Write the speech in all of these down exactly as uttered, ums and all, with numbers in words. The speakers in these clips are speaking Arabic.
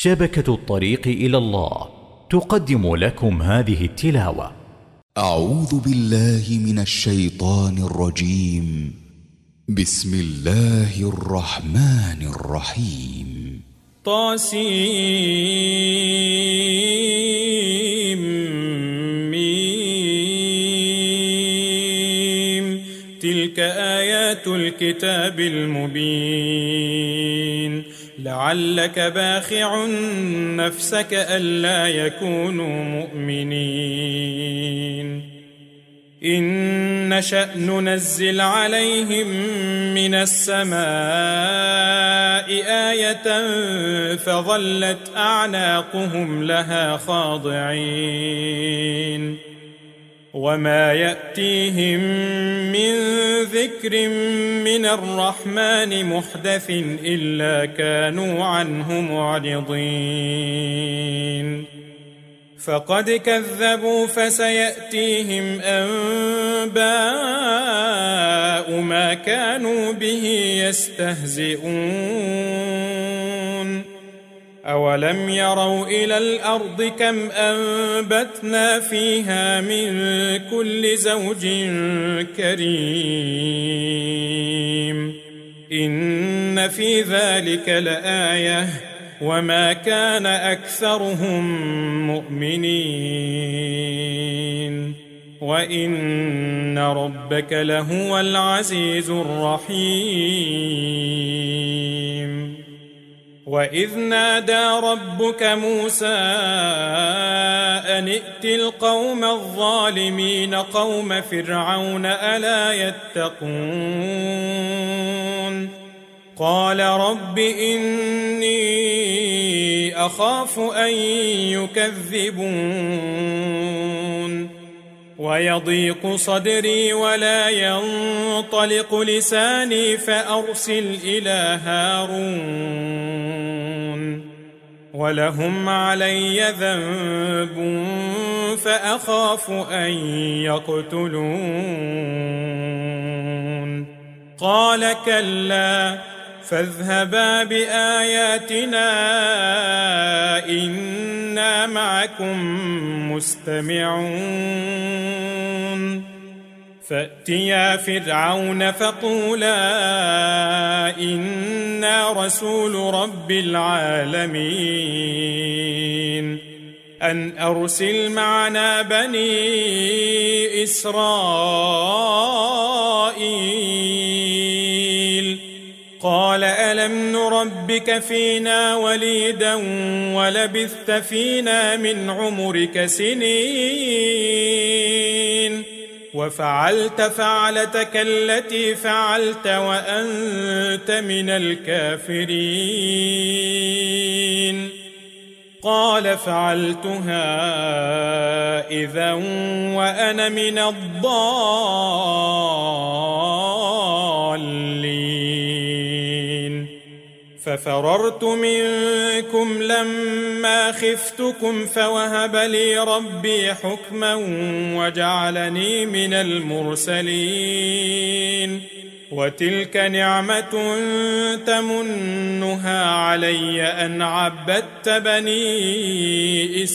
شبكة الطريق إلى الله تقدم لكم هذه التلاوة. أعوذ بالله من الشيطان الرجيم. بسم الله الرحمن الرحيم. طاسيم ميم. تلك آيات الكتاب المبين. لعلك باخع نفسك ألا يكونوا مؤمنين. إن نشأ ننزل عليهم من السماء آية فظلت أعناقهم لها خاضعين. وما يأتيهم من ذكر من الرحمن محدث إلا كانوا عنه معرضين. فقد كذبوا فسيأتيهم أنباء ما كانوا به يستهزئون. أولم يروا إلى الأرض كم أنبتنا فيها من كل زوج كريم. إن في ذلك لآية وما كان أكثرهم مؤمنين. وإن ربك لهو العزيز الرحيم. وإذ نادى ربك موسى أن ائت القوم الظالمين قوم فرعون ألا يتقون. قال رب إني أخاف أن يكذبون. ويضيق صدري ولا ينطلق لساني فأرسل إلى هارون ولهم علي ذنب فأخاف أن يقتلون. قال كلا فاذهبا بآياتنا إنا معكم مستمعون. فأتيا فرعون فقولا إنا رسول رب العالمين أن أرسل معنا بني إسرائيل. قال ألم نربك فينا وليدا ولبثت فينا من عمرك سنين وفعلت فعلتك التي فعلت وأنت من الكافرين. قال فعلتها إذا وأنا من الضالين. ففررت منكم لما خفتكم فوهب لي ربي حكما وجعلني من المرسلين. وتلك نعمة تمنها علي أن عبدت بني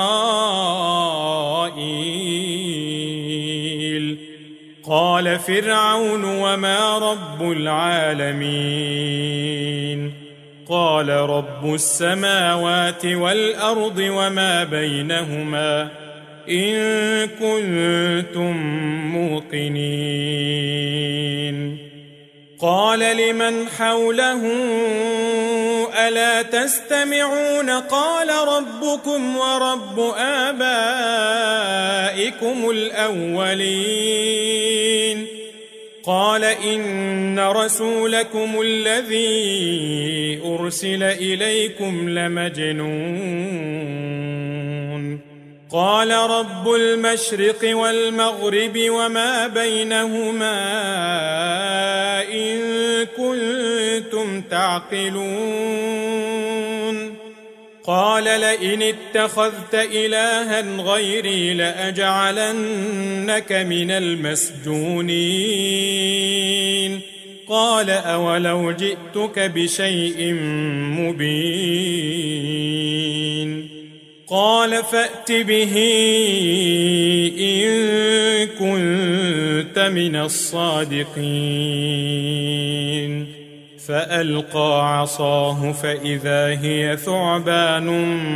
إسرائيل. قال فرعون وما رب العالمين. قال رب السماوات والأرض وما بينهما إن كنتم موقنين. قال لمن حوله ألا تستمعون. قال ربكم ورب آبائكم الأولين. قال إن رسولكم الذي أرسل إليكم لمجنون. قال رب المشرق والمغرب وما بينهما إن كنتم تعقلون. قال لئن اتخذت إلها غيري لأجعلنك من المسجونين. قال أولو جئتك بشيء مبين. قال فأت به إن كنت من الصادقين فألقى عصاه فإذا هي ثعبان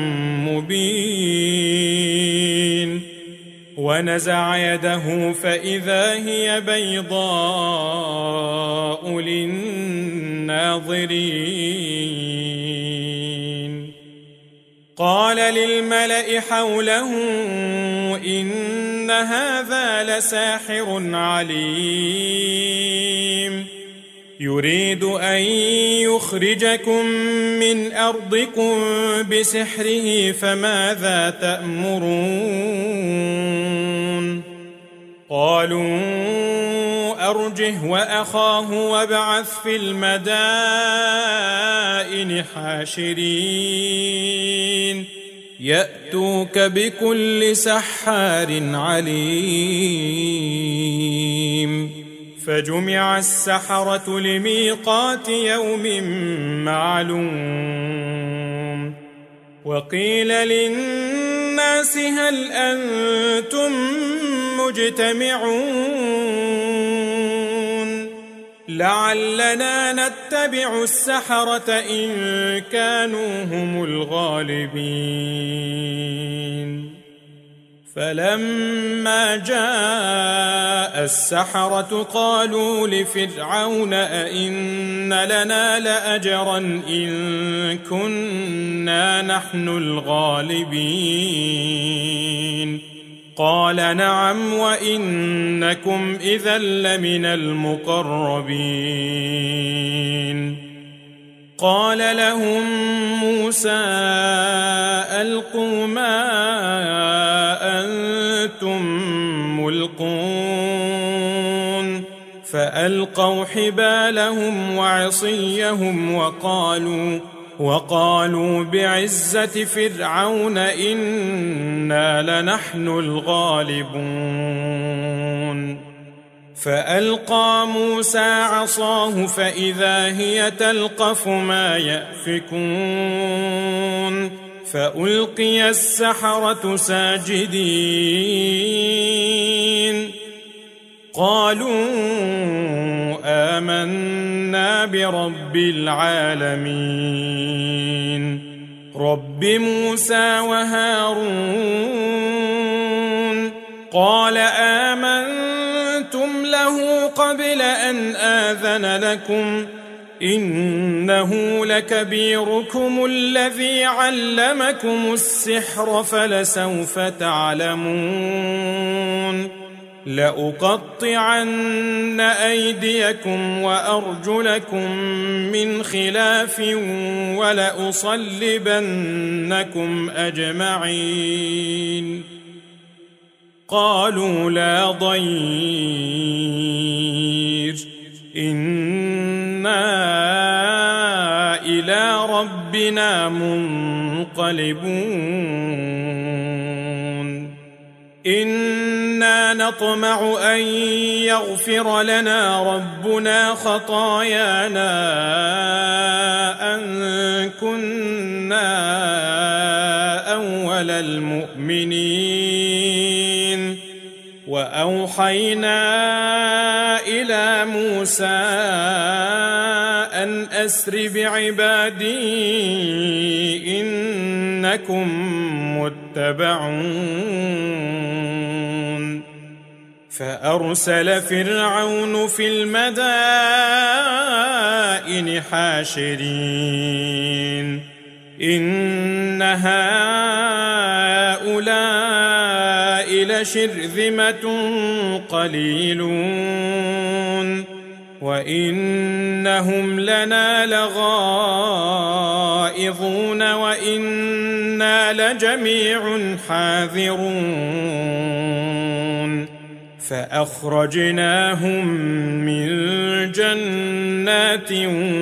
مبين ونزع يده فإذا هي بيضاء للناظرين قال للملأ حوله إن هذا لساحر عليم يريد أن يخرجكم من أرضكم بسحره فماذا تأمرون قالوا أرجه وأخاه وابعث في المدائن حاشرين يأتوك بكل سحار عليم فجمع السحرة لميقات يوم معلوم وقيل للناس هل أنتم مجتمعون لعلنا نتبع السحرة إن كانوا هم الغالبين فلما جاء السحرة قالوا لفرعون أئن لنا لأجرا إن كنا نحن الغالبين قال نعم وإنكم إذا لمن المقربين قال لهم موسى ألقوا ما أنتم ملقون فألقوا حبالهم وعصيهم وقالوا وقالوا بعزة فرعون إنا لنحن الغالبون فألقى موسى عصاه فإذا هي تلقف ما يأفكون فألقي السحرة ساجدين قالوا آمنا برب العالمين رب موسى وهارون قال آمنتم له قبل أن آذن لكم إنه لكبيركم الذي علمكم السحر فلسوف تعلمون لأقطعن أيديكم وأرجلكم من خلاف ولأصلبنكم أجمعين قالوا لا ضير إنا إلى ربنا منقلبون إنا نطمع أن يغفر لنا ربنا خطايانا أن كنا أول المؤمنين وأوحينا إلى موسى أن أسر بعبادي إنكم متبعون فأرسل فرعون في المدائن حاشرين إن هؤلاء لشرذمة قليلون وإنهم لنا لغائظون وإنا لجميع حاذرون فأخرجناهم من جنات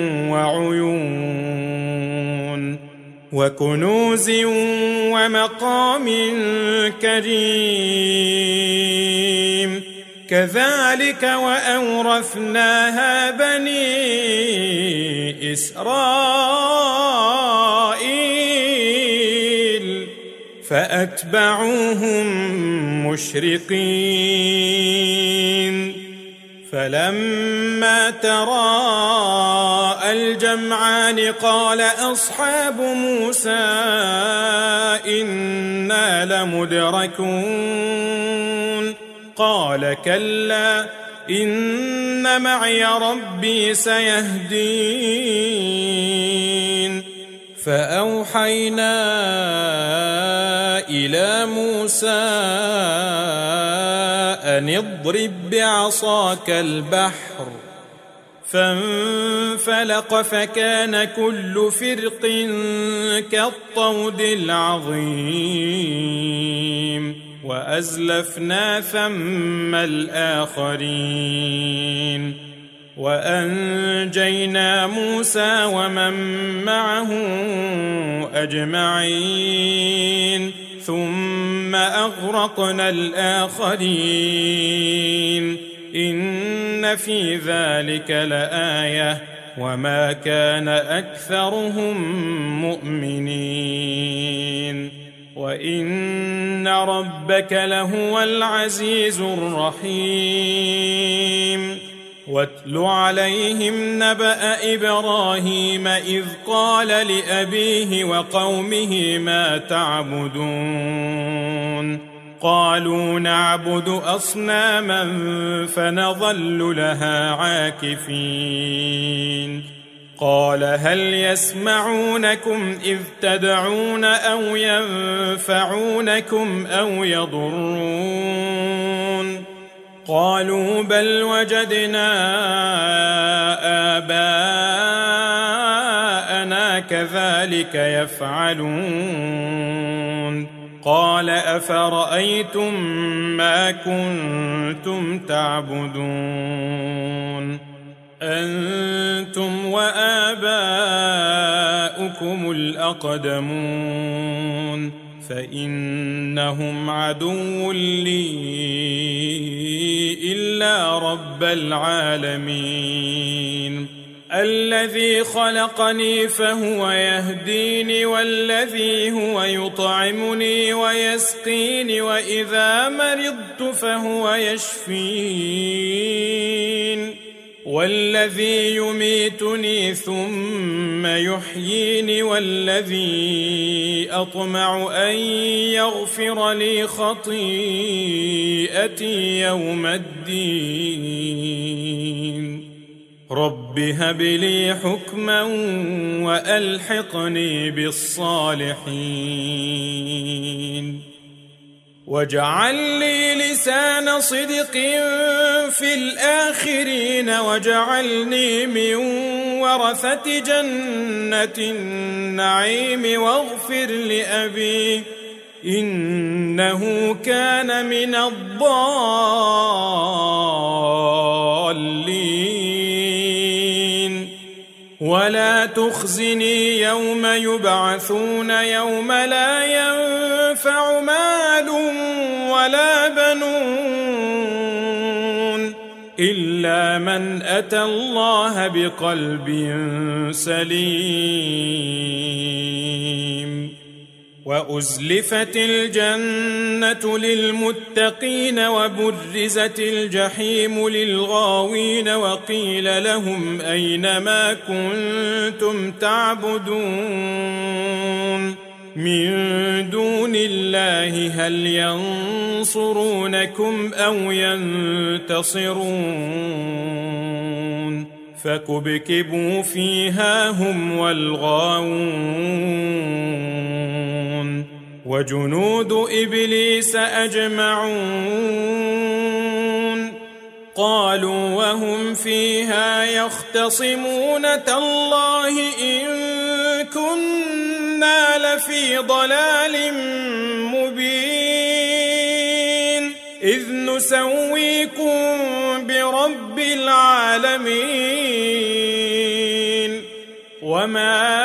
وعيون وكنوز ومقام كريم كذلك وأورثناها بني إسرائيل فأتبعوهم مشرقين فلما تراءى الجمعان قال أصحاب موسى إنا لمدركون قال كلا إن معي ربي سيهدين فأوحينا إلى موسى أن اضرب بعصاك البحر فانفلق فكان كل فرق كالطود العظيم وأزلفنا ثم الآخرين وأنجينا موسى ومن معه أجمعين ثم أغرقنا الآخرين إن في ذلك لآية وما كان أكثرهم مؤمنين وإن ربك لهو العزيز الرحيم واتل عليهم نبأ إبراهيم إذ قال لأبيه وقومه ما تعبدون قالوا نعبد أصناما فنظل لها عاكفين قال هل يسمعونكم إذ تدعون أو ينفعونكم أو يضرون قالوا بل وجدنا آباءنا كذلك يفعلون قال أفرأيتم ما كنتم تعبدون أنتم وآباؤكم الأقدمون فإنهم عدو لي إلا رب العالمين الذي خلقني فهو يهديني والذي هو يطعمني ويسقيني وإذا مرضت فهو يشفين والذي يميتني ثم يحييني والذي أطمع أن يغفر لي خطيئتي يوم الدين رب هب لي حكما وألحقني بالصالحين واجعل لي لسان صدق في الآخرين واجعلني من ورثة جنة النعيم واغفر لأبي إنه كان من الضالين ولا تخزني يوم يبعثون يوم لا ينفع مال ولا بنون إلا من أتى الله بقلب سليم وأزلفت الجنة للمتقين وبرزت الجحيم للغاوين وقيل لهم أين ما كنتم تعبدون من دون الله هل ينصرونكم أو ينتصرون فكبكبوا فيها هم والغاوون وجنود إبليس أجمعون قالوا وهم فيها يختصمون تالله إن كنا لفي ضلال مبين إذ نسويكم برب العالمين وما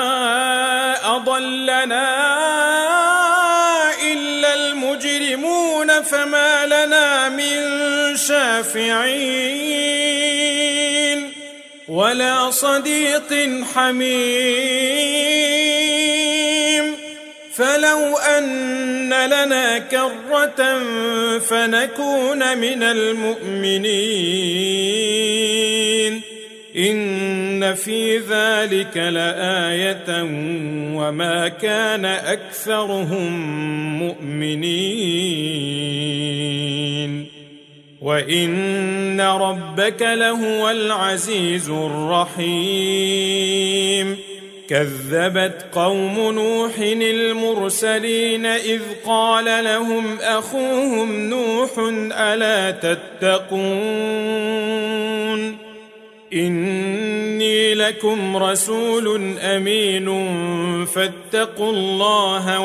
أضلنا إلا المجرمون فما لنا من شافعين ولا صديق حميم فلو أن لنا كرة فنكون من المؤمنين إن في ذلك لآية وما كان أكثرهم مؤمنين وإن ربك لهو العزيز الرحيم كذبت قوم نوح المرسلين إذ قال لهم أخوهم نوح ألا تتقون إني لكم رسول أمين فاتقوا الله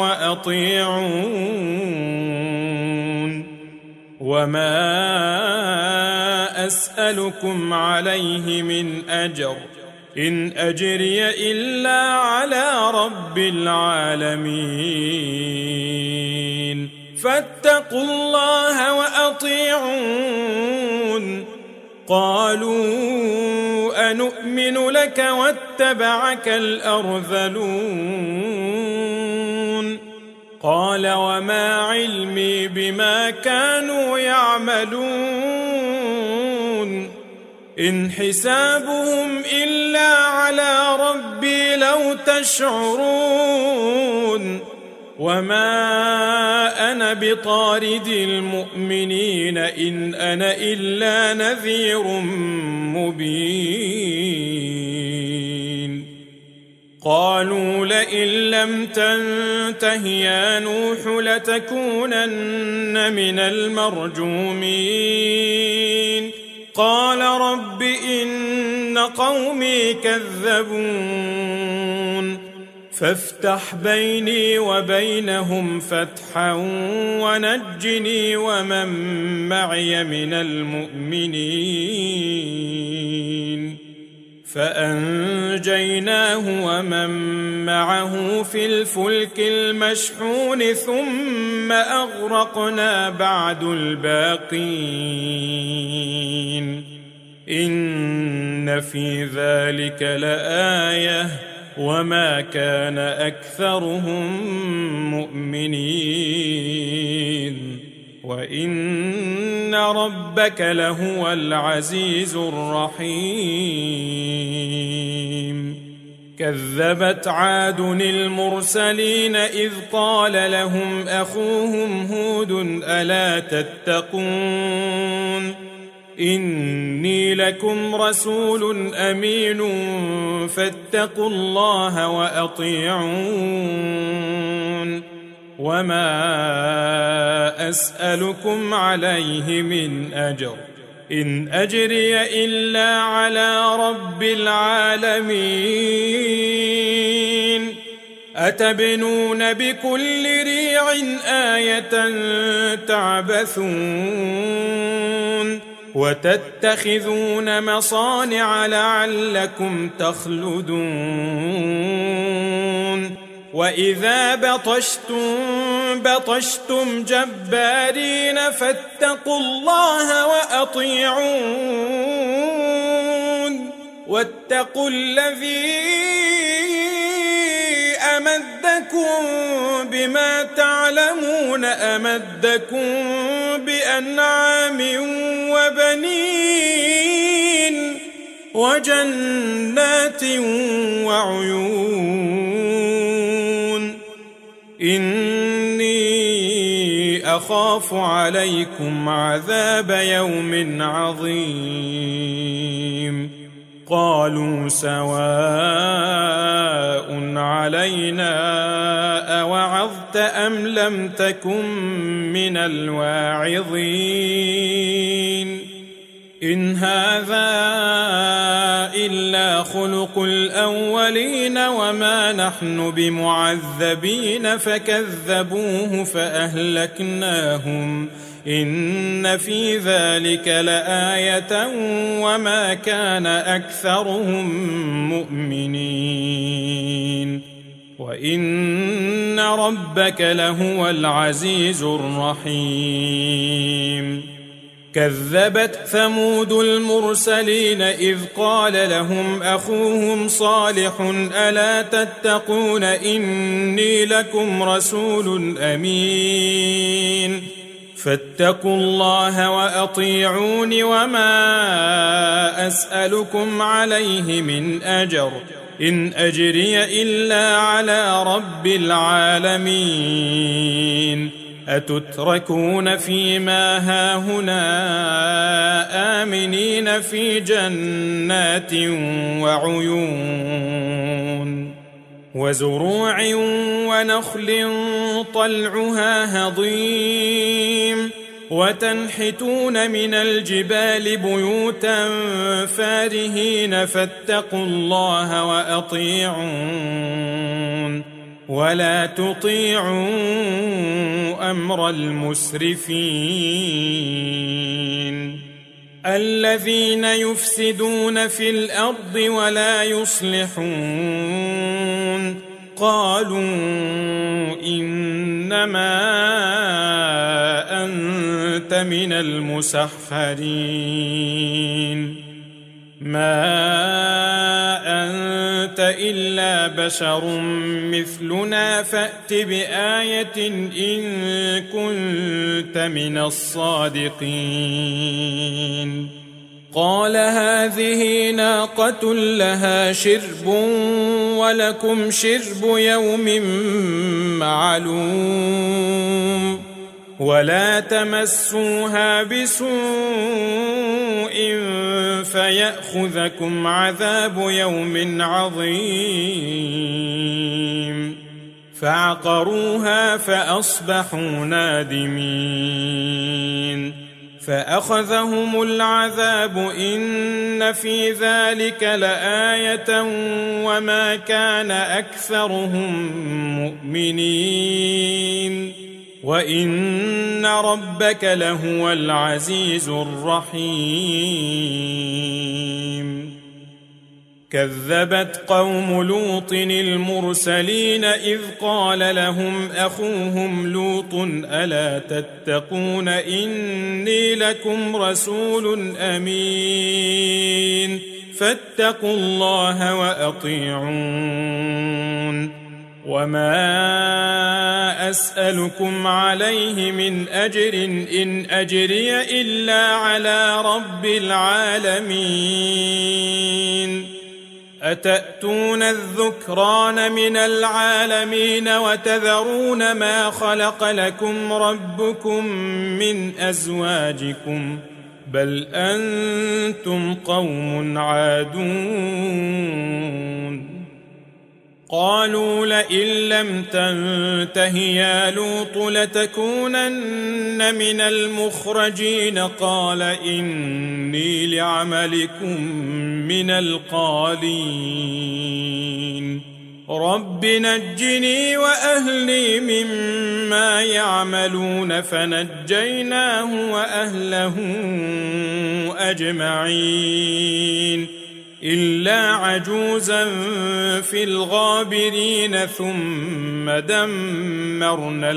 وأطيعون وما أسألكم عليه من أجر إن أجري إلا على رب العالمين فاتقوا الله وأطيعون قالوا أنؤمن لك واتبعك الأرذلون قال وما علمي بما كانوا يعملون إن حسابهم إلا على ربي لو تشعرون وما أنا بطارد المؤمنين إن أنا إلا نذير مبين قالوا لئن لم تنته يا نوح لتكونن من المرجومين قال رب إن قومي كذبون فافتح بيني وبينهم فتحا ونجني ومن معي من المؤمنين فأنجيناه ومن معه في الفلك المشحون ثم أغرقنا بعد الباقين إن في ذلك لآية وما كان أكثرهم مؤمنين وإن ربك لهو العزيز الرحيم كذبت عاد المرسلين إذ قال لهم أخوهم هود ألا تتقون إني لكم رسول أمين فاتقوا الله وأطيعون وما أسألكم عليه من أجر إن أجري إلا على رب العالمين أتبنون بكل ريع آية تعبثون وتتخذون مصانع لعلكم تخلدون وإذا بطشتم بطشتم جبارين فاتقوا الله وأطيعون واتقوا الذي أمدكم بما تعلمون أمدكم بأنعام وبنين وجنات وعيون إني أخاف عليكم عذاب يوم عظيم قالوا سواء علينا أوعظت أم لم تكن من الواعظين إن هذا إلا خلق الأولين وما نحن بمعذبين فكذبوه فأهلكناهم إن في ذلك لآية وما كان أكثرهم مؤمنين وإن ربك لهو العزيز الرحيم كذبت ثمود المرسلين إذ قال لهم أخوهم صالح ألا تتقون إني لكم رسول أمين فاتقوا الله وأطيعون وما أسألكم عليه من أجر إن أجري إلا على رب العالمين أتتركون فيما هاهنا آمنين في جنات وعيون وزروع ونخل طلعها هضيم وتنحتون من الجبال بيوتا فارهين فاتقوا الله وأطيعون ولا تطيعوا أمر المسرفين الذين يفسدون في الأرض ولا يصلحون قالوا إنما أنت من المسحرين ما أنت إلا بشر مثلنا فأت بآية إن كنت من الصادقين قال هذه ناقة لها شرب ولكم شرب يوم معلوم ولا تمسوها بسوء فيأخذكم عذاب يوم عظيم فعقروها فأصبحوا نادمين فأخذهم العذاب إن في ذلك لآية وما كان أكثرهم مؤمنين وإن ربك لهو العزيز الرحيم كذبت قوم لوط المرسلين إذ قال لهم أخوهم لوط ألا تتقون إني لكم رسول أمين فاتقوا الله وأطيعون وما أسألكم عليه من أجر إن أجري إلا على رب العالمين أتأتون الذكران من العالمين وتذرون ما خلق لكم ربكم من أزواجكم بل أنتم قوم عادون قالوا لئن لم تنته يا لوط لتكونن من المخرجين قال إني لعملكم من القالين رب نجني وأهلي مما يعملون فنجيناه وأهله أجمعين إلا عجوزا في الغابرين ثم دمرنا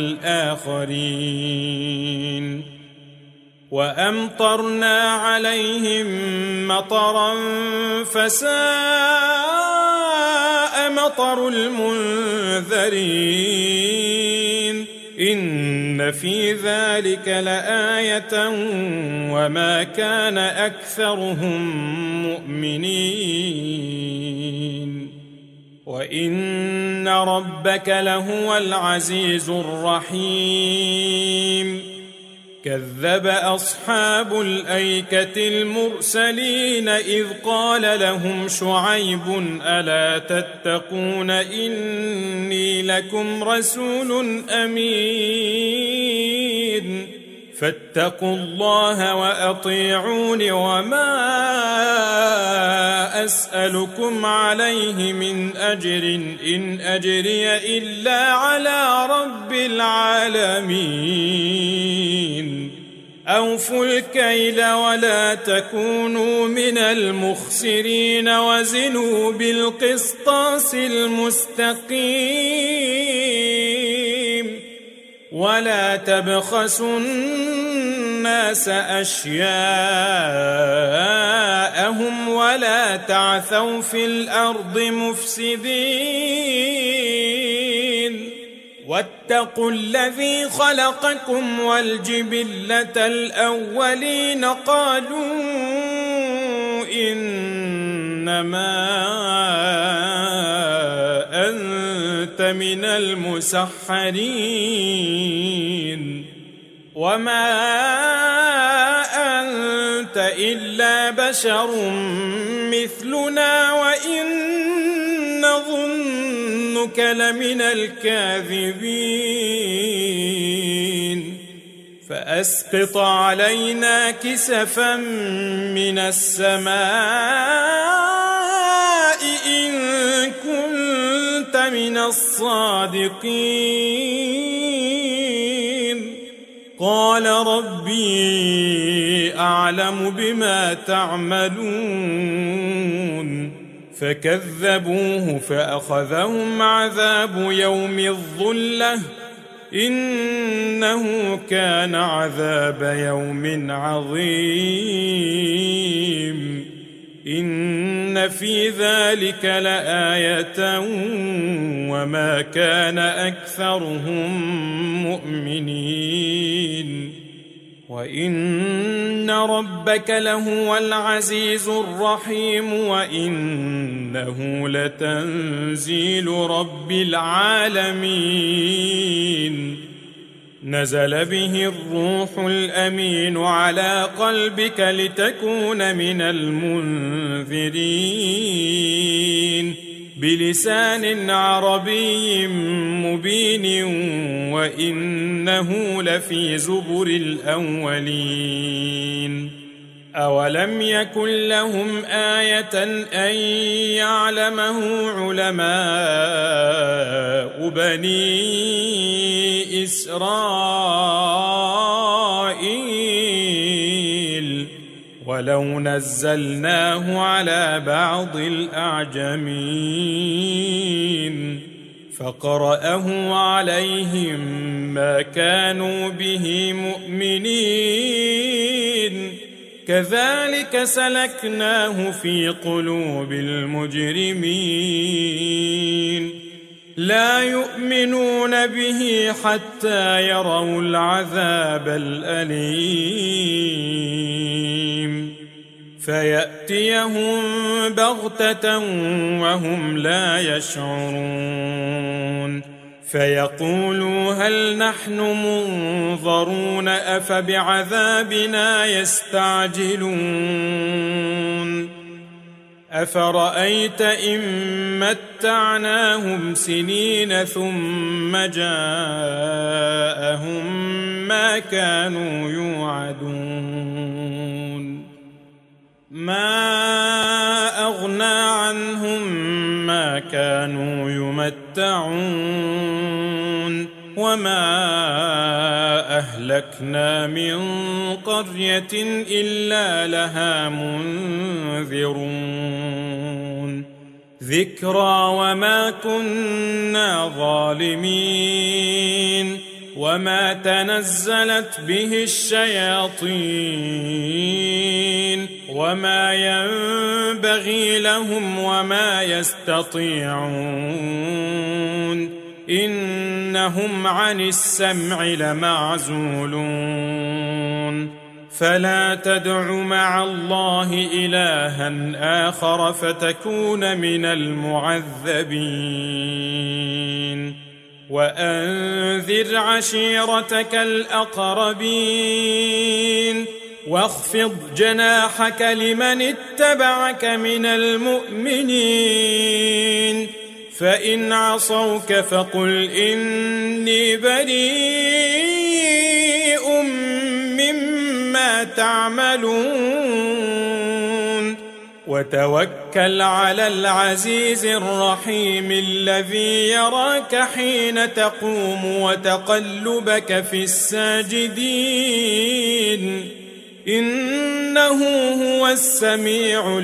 الآخرين وأمطرنا عليهم مطرا فساء مطر المنذرين إن في ذلك لآية وما كان أكثرهم مؤمنين وإن ربك لهو العزيز الرحيم كذب أصحاب الأيكة المرسلين إذ قال لهم شعيب ألا تتقون إني لكم رسول أمين فاتقوا الله وأطيعون وما أسألكم عليه من أجر إن أجري إلا على رب العالمين أوفوا الكيل ولا تكونوا من المخسرين وزنوا بالقسطاس المستقيم ولا تبخسوا الناس أشياءهم ولا تعثوا في الأرض مفسدين واتقوا الذي خلقكم والجبلة الأولين قالوا إنما أنت من المسحرين وما أنت إلا بشر مثلنا وإن نظنك لمن الكاذبين فأسقط علينا كسفا من السماء إن كنت من الصادقين قال ربي أعلم بما تعملون فكذبوه فأخذهم عذاب يوم الظلة إنه كان عذاب يوم عظيم إن في ذلك لآية وما كان أكثرهم مؤمنين وإن ربك لهو العزيز الرحيم وإنه لتنزيل رب العالمين نزل به الروح الأمين على قلبك لتكون من المنذرين بلسان عربي مبين وإنه لفي زبر الأولين أولم يكن لهم آية أن يعلمه علماء بني إسرائيل ولو نزلناه على بعض الأعجمين فقرأه عليهم ما كانوا به مؤمنين كذلك سلكناه في قلوب المجرمين لا يؤمنون به حتى يروا العذاب الأليم فيأتيهم بغتة وهم لا يشعرون فيقولوا هل نحن منظرون أفبعذابنا يستعجلون أفرأيت إن متعناهم سنين ثم جاءهم ما كانوا يوعدون ما أغنى عنهم ما كانوا يمتعون وما أهلكنا من قرية إلا لها منذرون ذكرى وما كنا ظالمين وما تنزلت به الشياطين وما ينبغي لهم وما يستطيعون إنهم عن السمع لمعزولون فلا تدع مع الله إلها آخر فتكون من المعذبين وأنذر عشيرتك الأقربين واخفض جناحك لمن اتبعك من المؤمنين فإن عصوك فقل إني بريء مما تعملون وتوكل على العزيز الرحيم الذي يراك حين تقوم وتقلبك في الساجدين إنه هو السميع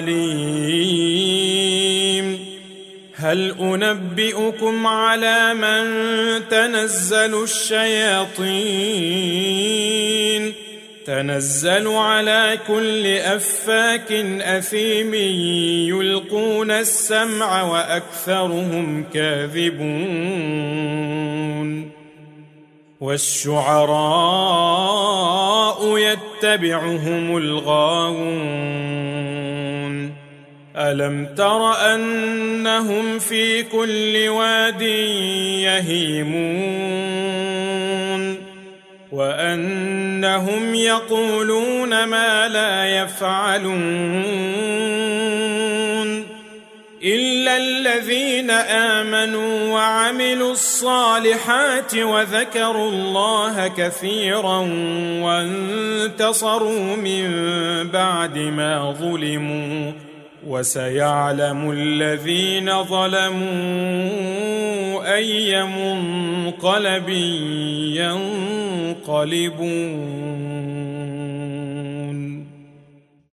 العليم هل أنبئكم على من تنزل الشياطين تنزل على كل أفاك أثيم يلقون السمع وأكثرهم كاذبون والشعراء يتبعهم الغاوون ألم تر أنهم في كل واد يهيمون وأنهم يقولون ما لا يفعلون إلا الذين آمنوا وعملوا الصالحات وذكروا الله كثيرا وانتصروا من بعد ما ظلموا وسيعلم الذين ظلموا أي منقلب ينقلبون.